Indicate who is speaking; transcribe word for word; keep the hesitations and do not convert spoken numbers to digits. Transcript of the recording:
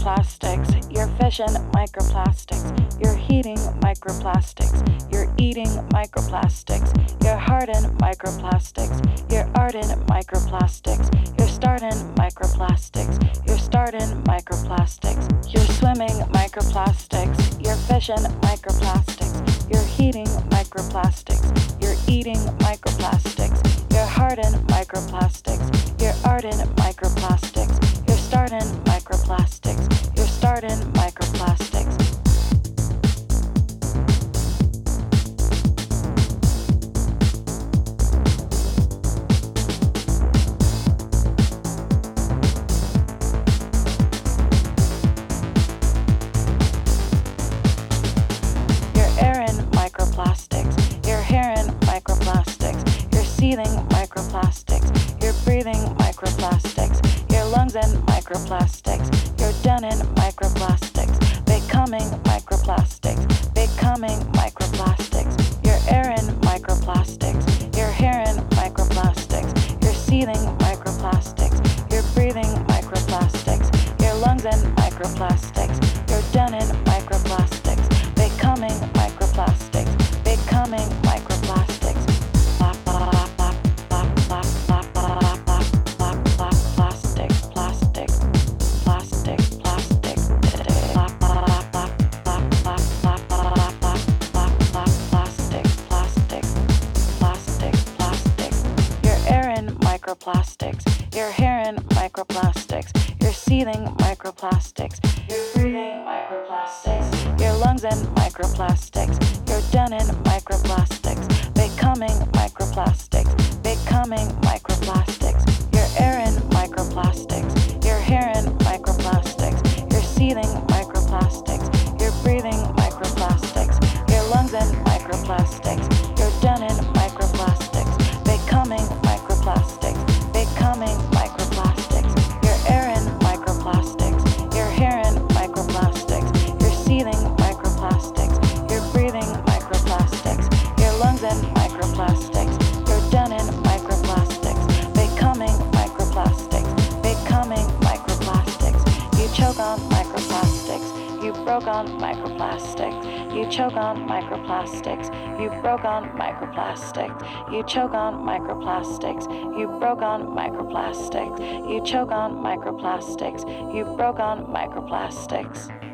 Speaker 1: microplastics. You're fishing microplastics. You're heating microplastics. You're eating microplastics. You're hardened microplastics. You're ardent microplastics. You're starting microplastics. You're starting microplastics. You're swimming microplastics. You're fishing microplastics. You're heating microplastics. You're eating microplastics. You're hardened microplastics. You're ardent microplastics. You're starting microplastics. You're starting microplastics. Microplastics. You're hearing microplastics. You're seething microplastics. You're breathing microplastics. Your lungs in microplastics. You're done in microplastics. Becoming microplastics. Becoming microplastics. You're airing microplastics. You're hearing microplastics. You're seething microplastics. You're breathing microplastics. Your lungs in microplastics. You're done in microplastics. Becoming microplastics. Becoming microplastics. Plastic, plastic, plastic, plastic. Plastic, plastic, plastic, plastic. You're airing microplastics. You're hearing microplastics. You're seething microplastics. You're breathing microplastics. Your lungs in microplastics. You're done in microplastics. Becoming microplastics. Becoming microplastics. You're airing microplastics. You're hearing microplastics. You're seething microplastics. You're breathing microplastics. Your lungs in microplastics. You're done in microplastics. Becoming microplastics. Becoming microplastics. You're airing microplastics. You're hearing microplastics. You're seething microplastics. You're breathing microplastics. Your lungs in microplastics. You're done in microplastics. Becoming microplastics. Becoming microplastics. You choke on microplastics. You broke on microplastics. You choke on microplastics. You broke on microplastics. You choke on microplastics. You broke on microplastics. You choke on microplastics. You broke on microplastics.